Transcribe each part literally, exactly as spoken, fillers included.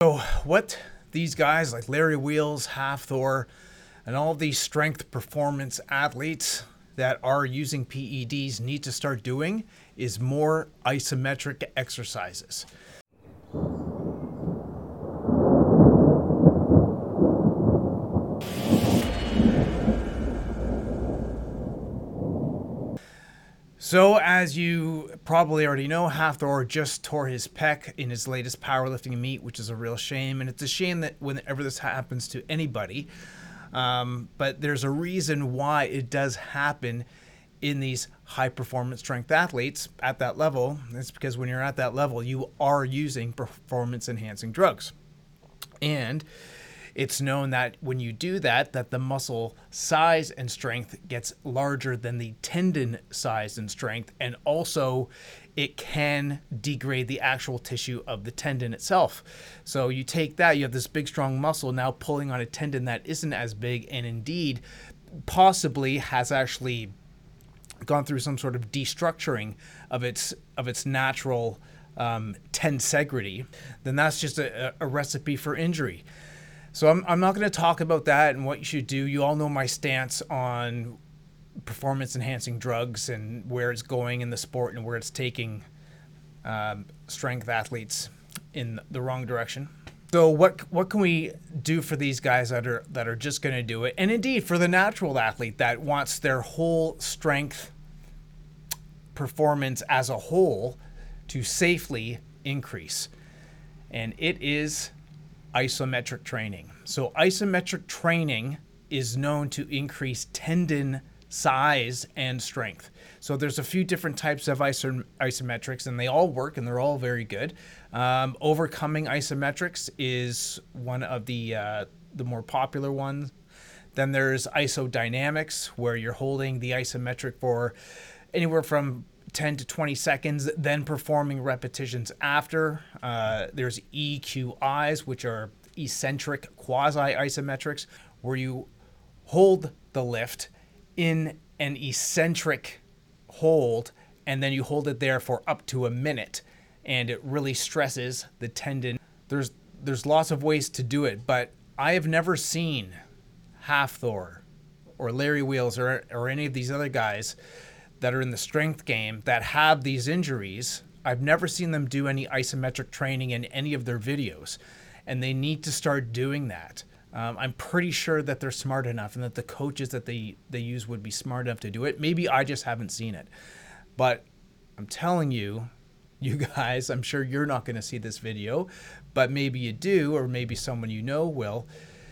So what these guys like Larry Wheels, Hafthor, and all of these strength performance athletes that are using P E Ds need to start doing is more isometric exercises. So as you probably already know, Hafthor just tore his pec in his latest powerlifting meet, which is a real shame. And it's a shame that whenever this happens to anybody, um, but there's a reason why it does happen in these high performance strength athletes at that level. It's because when you're at that level, you are using performance enhancing drugs. And it's known that when you do that, that the muscle size and strength gets larger than the tendon size and strength. And also it can degrade the actual tissue of the tendon itself. So you take that, you have this big, strong muscle now pulling on a tendon that isn't as big and indeed possibly has actually gone through some sort of destructuring of its, of its natural um, tensegrity. Then that's just a, a recipe for injury. So I'm, I'm not going to talk about that and what you should do. You all know my stance on performance enhancing drugs and where it's going in the sport and where it's taking um, strength athletes in the wrong direction. So what what can we do for these guys that are that are just going to do it? And indeed for the natural athlete that wants their whole strength performance as a whole to safely increase. And it is isometric training. So isometric training is known to increase tendon size and strength. So there's a few different types of iso isometrics and they all work and they're all very good. Um, overcoming isometrics is one of the, uh, the more popular ones. Then there's isodynamics where you're holding the isometric for anywhere from ten to twenty seconds, then performing repetitions after. Uh, there's E Q Is, which are eccentric quasi-isometrics, where you hold the lift in an eccentric hold, and then you hold it there for up to a minute, and it really stresses the tendon. There's, there's lots of ways to do it, but I have never seen Hafthor or Larry Wheels or, or any of these other guys that are in the strength game that have these injuries. I've never seen them do any isometric training in any of their videos, and they need to start doing that. Um, I'm pretty sure that they're smart enough and that the coaches that they, they use would be smart enough to do it. Maybe I just haven't seen it, but I'm telling you, you guys, I'm sure you're not going to see this video, but maybe you do, or maybe someone you know will.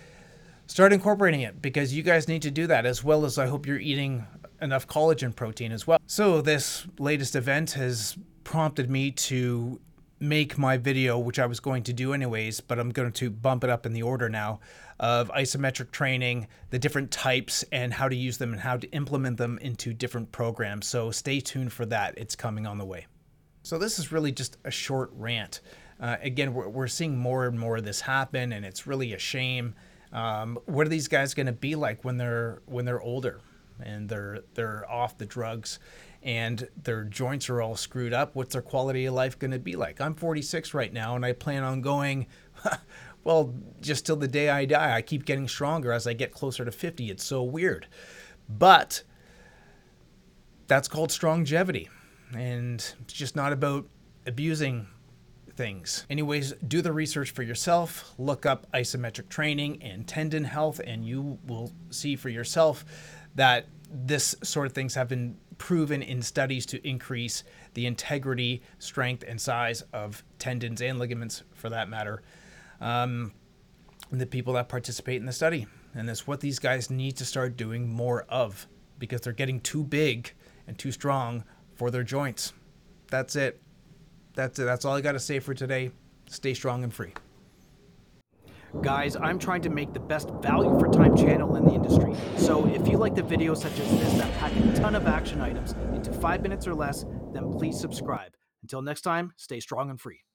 Start incorporating it because you guys need to do that, as well as I hope you're eating enough collagen protein as well. So this latest event has prompted me to make my video, which I was going to do anyways, but I'm going to bump it up in the order now, of isometric training, the different types and how to use them and how to implement them into different programs. So stay tuned for that. It's coming on the way. So this is really just a short rant. Uh, again, we're, we're seeing more and more of this happen, and it's really a shame. Um, what are these guys going to be like when they're when they're older and they're they're off the drugs and their joints are all screwed up? What's their quality of life going to be like? I'm forty-six right now, and I plan on going, well, just till the day I die. I keep getting stronger as I get closer to fifty. It's so weird. But that's called strongevity, and it's just not about abusing things. Anyways, do the research for yourself, look up isometric training and tendon health, and you will see for yourself that this sort of things have been proven in studies to increase the integrity, strength, and size of tendons and ligaments, for that matter, um, the people that participate in the study. And that's what these guys need to start doing more of, because they're getting too big and too strong for their joints. That's it. That's it. That's all I got to say for today. Stay strong and free. Guys, I'm trying to make the best value for time channel in the industry. So if you like the videos such as this that pack a ton of action items into five minutes or less, then please subscribe. Until next time, stay strong and free.